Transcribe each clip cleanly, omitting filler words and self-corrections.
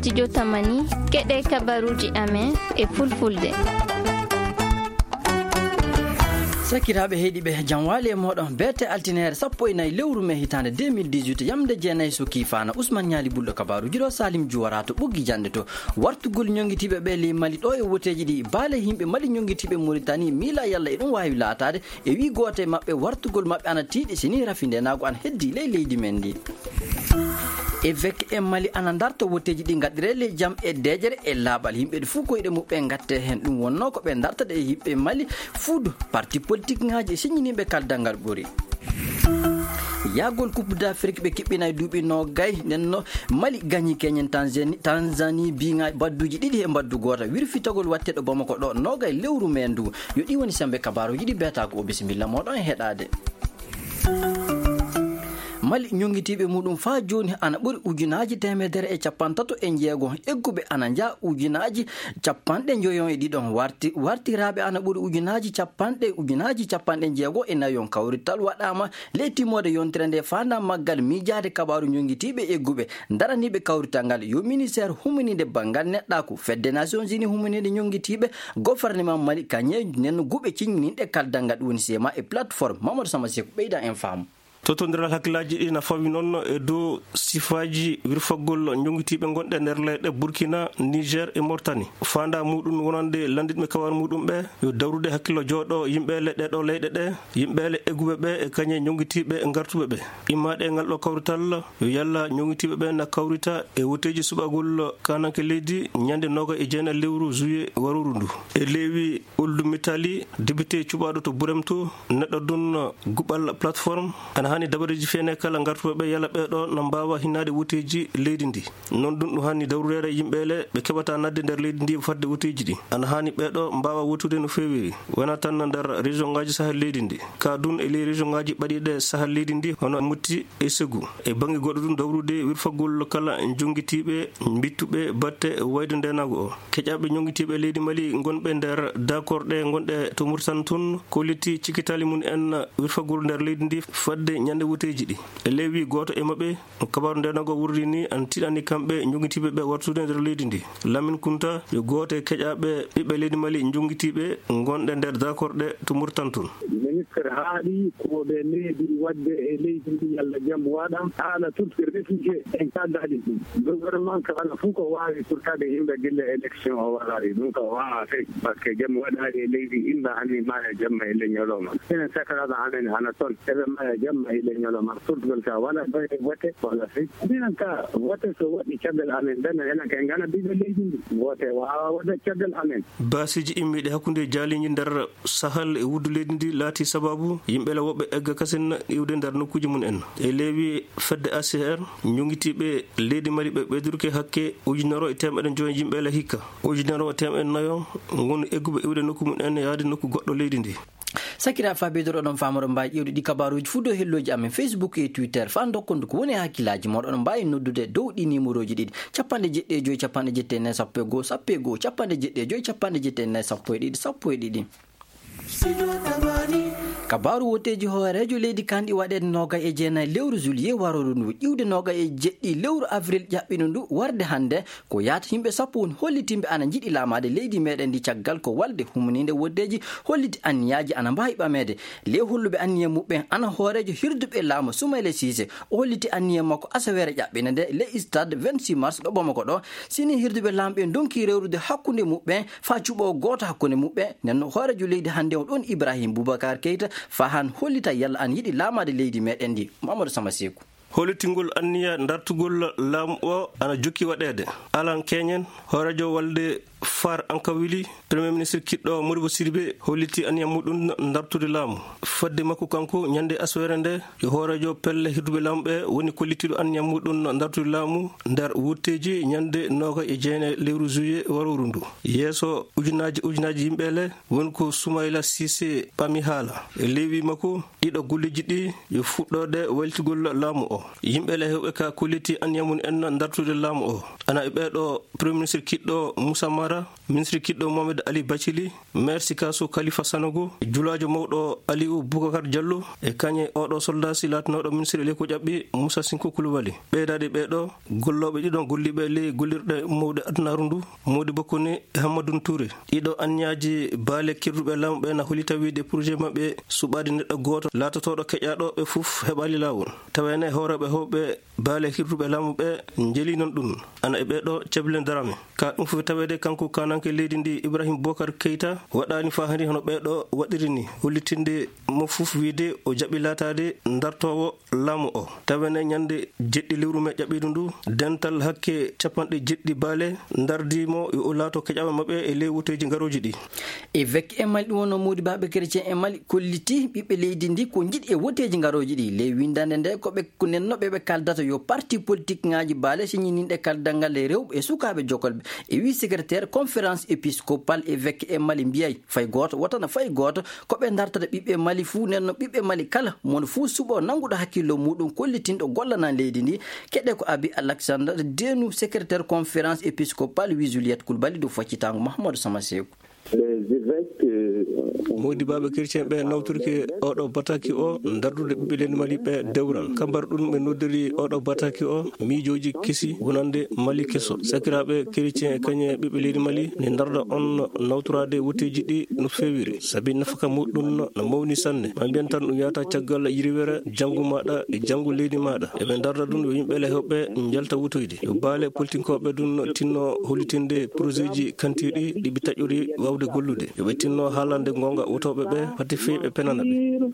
studio Tamani keɗe kabaruji amen e fulfulde. Sakiraaɓe heeɗiɓe jam waali e moɗon bete altinere 14 lewru mai hitande 2018 yamde jeenayi so kiifana Ousmane Ñaali Bulɗo kabaruji ɗo Salim Juwara to ɓuggi jande to wartugol ñonguitiɓe ɓe li Mali ɗo e woteji ɗi baale yimɓe Mali ñonguitiɓe Mauritanie mila yalla e ɗum wawi laatade e wi goto e mabɓe wartugol mabɓe ana tiiɗi sini rafinde nago an heddi ley leydi men ndi évêque e Mali ana darto woteji ɗi gaɗire le jaam e dejere e laaɓal yimɓe fuu koyɗe muɓɓe gatte hen ɗum wonno ko ɓe dartade e yimɓe Mali fuudu parti politique ngaji siñiniɓe kaldalngal ɓuuri yagol coupe d'Afrique ɓe kiɓɓina e duuɓi nogay nenno Mali gagni keñen Tanzanie biga badduji ɗiɗi e baddu goto wirfitagol watteɗo Bamako ɗo nogay lewru men ndu yo ɗi woni sembe kabaruji ɗi beetako o bisimilla moɗon e heɗade. Mali ñonguitiɓe muɗum fa joni ana ɓuuri ujunaji 136 e jeego egguɓe ana jaa ujunaji 50 e ɗiɗon wartiraɓe ana ɓuuri ujunaji 60 kawrital waɗama ley timmode yontere nde fanda maggal miijade kabaru ñonguitiɓe egguɓe daraniɓe kawrital ngal yo ministére humanide banggal neɗɗaku fedde nations unis humanide ñonguitiɓe gouvernement Mali kañe nen guɓe ciññininɗe kaldal ngal woni sema e plateforme Mamadou Samaseko ɓeyda en faamu totodiral hakkillaji ɗi na fawi noon e dow sifaji wirfagol jonguitiɓe gonɗe nder leyɗe Burkina, Niger e Mauritanie fanda muɗum wonande landitɓe kabaru muɗum ɓe yo dawrude hakkillo jooɗo yimɓele ɗeɗo leyɗe ɗe yimɓele egguɓe ɓe e kañe jonguitiɓe e gartuɓe ɓe immaɗe e ngal ɗo kawrital yo yalla jonguitiɓe ɓe na kawrita e woteji suɓagol kananke leydi ñande 29 lewru juillet waruru ndu e leewi Ould Mitali député cuɓaɗo to Bourem to neɗɗo dun guɓal plateforme ana hani dabareji fene kala gartuɓe ɓe yalla ɓeɗo na mbawa hinnade woteji leydi ndi non ɗum ɗum hani dawrurede yimɓele ɓe keɓata nadde nder leydi ndi fadde woteji ɗi ana hani ɓeɗo mbawa wotude no fewiri wona tan nder région ngaji sahel leydi ndi ka dun e ley région ngaji ɓaɗiɗe sahel leydi ndi hono Mouti e Ségou e banggue goɗɗo ɗum dawrude wirfagol kala jonguitiɓe bittuɓe batte wayde ndenago o keƴaɓe jonguitiɓe leydi Mali gonɓe nder d'accord ɗe gonɗe to Mauritanie toon ko letti cikitali mum en wirfagol nder leydi ndi fadde ñande woteji ɗi e lewi goto e mabɓe kabaru ndenago wurri ni an tiɗani kamɓe jonguitiɓe ɓe wartude nder leydi ndi Lamine Kunta yo goto e keƴaɓe ɓiɓɓe leydi Mali jonguitiɓe gonɗe nder d'accord ɗe to Mauritanie toon ministre haaɗi koɓe needi wadde e leydi ndi yalla jaam waɗam haala tutɓe réfugié en kaddaɗi ɗum gouvernement kala fof ko wawi pourtade yimɓe guille élection o waɗaɗi ɗum ko wawa tawi par ce que jaam waɗaɗi e leydi yimɓe anni maya jamma e leñoloma enen sakaraɗo amen hana toon eɓe maya jamma e leñoloma surtugol ka wala doye wote walla fi minen ka wote so waɗi caggal amen ɓenne enen kay gana ɓiɓe leydi ndi wote wawa waɗa caggal amen basiji immiɗe hakkude jaaliñi nder sahal e wuddu leydi ndi laati sababu yimɓele woɓɓe egga kasen iwde nder nokkuji mum en e leewi fedde ACR jonguitiɓe leydi Mali ɓe ɓeydorke hakke 1.5 yimɓele hikka 1.4 woni egguɓe iwde nokku mum en yaade nokku goɗɗo leydi ndi sakira fabidoro ɗon famoro mbawi ƴewde ɗi kabaruji fu dow helloji amen Facebook e Twitter fa dokkondu ko woni hakkillaji moɗon mbawi noddude dow ɗi numéro ji ɗiɗi 75 74 1 kabaru woteji hoorejo leydi kandi waɗede 29 lewru juillet waroru ndu ƴiwde 27 lewru avril ƴaɓɓino ndu warde hande ko yaata yimɓe 10 woni hollitimɓe ana jiiɗi laamade leydi meɗen ndi caggal ko walde humnide woddeji holliti anniyaji ana mbawi ɓamede ley holluɓe anniye muɓɓen ana hoorejo hirduɓe laamu Soumaïla Cissé o holliti anniye makko asawere ƴaɓɓine nde ley stade 26 mars ɗo Bamako ɗo sini hirduɓe laamu ɓe donki rewrude hakkude muɓɓen fa cuɓo goto hakkude muɓɓen nenno hoorejo leydi hande o ɗon Ibrahim Boubacar Keita fa han hollita yalla an yiɗi laamade leydi meɗen ndi Mamadou Samaseko hollitingol anniya dartugol laamu o ana jokki waɗede Alan Keñen hoorejo walde far ankawili premier ministre kiɗɗo Modibo Sidibé holliti anniya muɗum dartude laamu fadde makko kanko ñande aswere nde yo hoorejo pelle hirduɓe laamu ɓe woni kollitiɗo anniya muɗum dartude laamu nder wutteji ñande 29 lewru juillet waroru ndu yeeso ujunaji yimɓele woni ko Soumaïla Cissé ɓami haala e lewi makko ɗiɗo golleji ɗi yo fuɗɗode waltigol laamu o yimɓele hewɓe ka kolliti anniya mum en dartude laamu o ana e ɓeɗo premier ministre kiɗɗo Moussa Camara, ministre kiɗɗo Mohamed Ali Bacili, maire Sikasso Khalifa Sanogo, julajo mawɗo Aliou Boubacar Diallo e kañe oɗo soldasi latanoɗo ministre leyko ƴaɓɓi Moussa Sinko Coulibaly. ɓeydade ɓeɗo golloɓe ɗiɗon golliɓe ley gollirɗe mawɗe adnaru ndu Modibo Kone e Hammadoune Touré. ɗiɗo anniyaji baale kirduɓe laamu ɓe na holita wiide projet maɓɓe suɓade neɗɗo goto latotoɗo keƴaɗo ɓe fof heɓali lawol. tawene hawreɓe howɓe baale hirduɓe laamu ɓe jeli non ɗum ana e ɓeɗo Ceble Darame. ka ɗum fof tawede kanko kananke leydi ndi Ibrahima Bocar Keita waɗani fa handi hono ɓeɗo waɗiri ni hollitinde mo fof wiide o jaɓi latade dartowo laamu o. tawene ñande jeɗɗi lewru me ƴaɓiɗu ndu dental hakke 70 baale dardimo yo o laato keƴaɓe mabɓe e ley woteji garoji ɗi. évêque e mali ɗum wonno Mody Babé chrétien e mali kolliti ɓiɓɓe leydi ndi ko jiiɗi e woteji garoji ɗi ley windande nde koɓe nennoɓe ɓe kaldata yo parti politique ngaji baale siñininɗe kaldal ngal e rewɓe e sukaɓe jokolɓe e wi secrétaire conférence épiscopale évêque e mali mbiyay fay goto wotana fay goto koɓe dartata ɓiɓɓe mali fuu nenno ɓiɓɓe mali kala mono fuu suɓo nanguɗo hakkillo muɗum kollitinɗo gollana leydi ndi keɗe ko abi Alexandre Denu secrétaire conférence épiscopale wi Juliette Coulibaly do faccitango Mahamadou Samasekou. Mody Babé chrétien ɓe nawtorki oɗo bataki o dardude ɓiɓɓe leydi Mali ɓe dewral kambar ɗum ɓe noddiri oɗo bataki o miijoji kesi wonande Mali kesso. sakiraɓe chrétien e kañe ɓiɓɓe leydi Mali ne darda on nawtorade woteji ɗi no fewiri saabi nafaka muɗum no mawni sanne ma mbiyan tan ɗum yata caggal yiriwere janggo maɗa e janggo leydi maɗa eɓe darda ɗum yo yimɓele hewɓe jalta wutoyde yo baale politinkoɓe ɗum tinno hollitinde projet ji kantiɗi ɗiɓe taƴori wawde gollude yoɓe tinno haalande gonga wotoɓe ɓe pati feeɓe penana ɓe.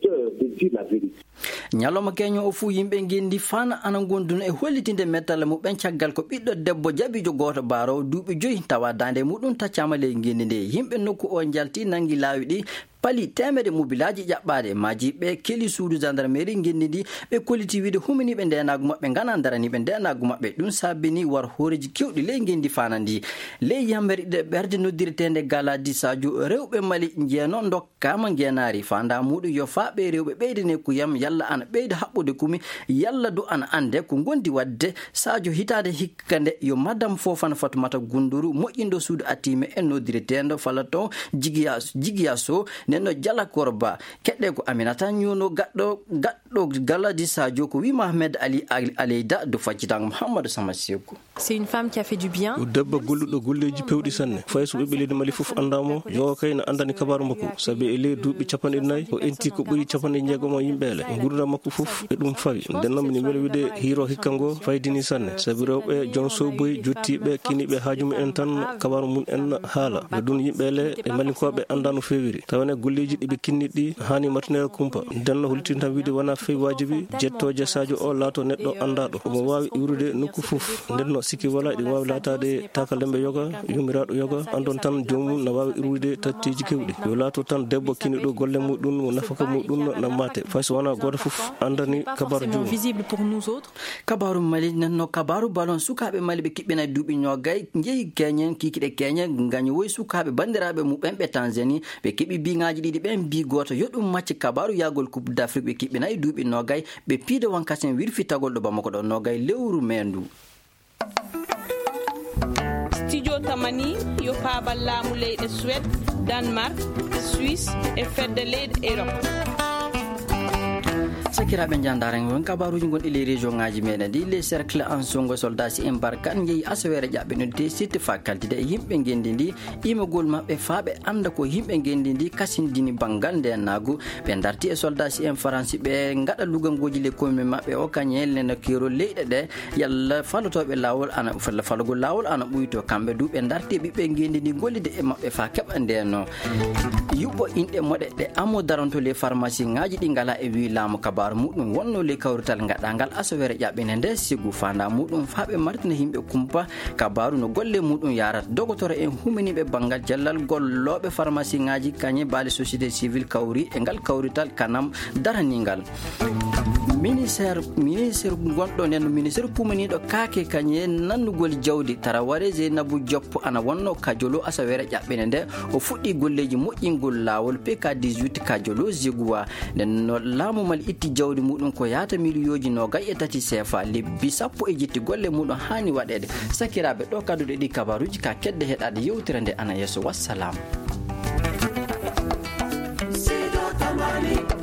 ñalawma keño o fuu yimɓe gendi fana ana gonduna e hollitinde mettale muɓen caggal ko ɓiɗɗo debbo jaɓijo goto barowo duuɓi 5 tawa dande muɗum taccama ley gendi nde yimɓe nokku o jalti nangui laawi ɗi pali temede mobilaji ƴaɓɓade majiɓe keeli suudu gendarmerie gendi ndi ɓe kolliti wiide humaniɓe ndenago mabɓe gana daraniɓe ndenago mabɓe ɗum sabbini war horeji kewɗi ley gendi fana ndi ley yambere ɗe ɓerde noddiretende Galadi Sadio rewɓe Mali jeeno dokkama genari fanda muɗum yo faɓe rewɓe ɓeydane kuyam yalla ana ɓeyda haɓɓude kumi yalla do ana ande ko gondi wadde Sadio hitade hikka nde yo madame Fofana Fatoumata Gunduru moƴƴindo suudu atime e noddiretendo falaton jigiya so nenno Jala Korba keɗɗe ko Aminata ñuno gaɗɗo Galadi Sadio ko wi Mohamed Ali Aleyda do faccitango Mouhamadou Samasekou. C'est une femme qui a fait du bien. debbo golluɗo golleji pewɗi sanne fay so ɓiɓɓe leydi Mali fof andamo yo kayno andani kabaru makko saabi e ley duuɓi 49 o enti ko ɓuuri 60 yimɓele gurdam makko fof e ɗum fawi nden noon mini weɗa wiide hiiro hikka ngo faydini sanne saabi rewɓe jon soboyi jottiɓe kiniɓe haajumi en tan kabaru mum en haala yo ɗum yimɓele e malinkoɓe anda no fewiri tawane golleji ɗiɓe kinniɗi hani martinere kumpa nden no hollitin tan wiide wona fewi wajibi jettoje Sadio o laato neɗɗo andaɗo omo wawi iwrude nokku fof nden no sikki wala ɗi wawi latade takalembe yoga yumiraɗo yoga andon tan jomum no wawi irwude tattiji kewɗi yo laato tan debbo kiniɗo golle muɗum mo nafaka muɗum no mate fay so wona goto fof andani kabaru jomum. kabaru Mali nanno kabaru balon sukaɓe Mali ɓe kiɓɓina duuɓi ñogay jeeyi keñen kikiɗe keñe gaño woyi sukaɓe bandiraɓe muɓen ɓe Tanzanie ɓe keeɓi biŋaji ɗiɗi ɓen mbi goto yo ɗum macce kabaru yagol coupe d'Afrique ɓe kiɓɓina e duuɓi nogay ɓe piida wankasen wirfi tagol ɗo Bamako ɗo nogay lewru mendu. Studio Tamani yo paabal laamu leyɗe Suède, Danemark, Suisse e fedde leyɗe Europe. sakiraɓe jandaren won kabaruji gonɗi ley région ngaji meɗen ɗi les cercle en songo soldat si embarkan jeeyi asawere ƴaɓɓinode sitte fakaltide e yimɓe gendi ndi imogol mabɓe faaɓe anda ko yimɓe gendi ndi kasindini banggal ndenago ɓe darti e soldat si en france ɓe gaɗa lugangoji le commune mabɓe o kañelle no kero leyɗe ɗe yalla falotoɓe lawol ana falogol lawol ana ɓuyto kamɓe du ɓe darti e ɓiɓɓe gendi ndi gollide e mabɓe fa keɓa ndeno yuɓɓo inɗe moɗeɗe amo daranto les pharmacie ngaji ɗi ngala e wi laamu kabaru muɗum wonno le kawrital gaɗangal asawere ƴaɓɓine nde sigu fanda muɗum faaɓe martina yimɓe kumpa kabaru no golle muɗum yarata dogotoro en humaniɓe banggal jellal golloɓe pharmacie ngaji kañe baali société civile kawri e ngal kawrital kanam daranigal. ministére gonɗo nden ministére kumaniɗo kaake kañe nannugol jawdi taraware zeynabou dioppo ana wonno kajolo asawere ƴaɓɓene nde o fuɗɗi golleji moƴƴingol lawol pk 18 kajolo ziguwa nden no laamu mal itti jawdi muɗum ko yata milliyoji 23 CFA lebbi sappo e jetti golle muɗum hani waɗede sakiraɓe ɗo kaduɗe ɗi kabaruji ka kedde heɗade yewtere nde ana yesso wassalam.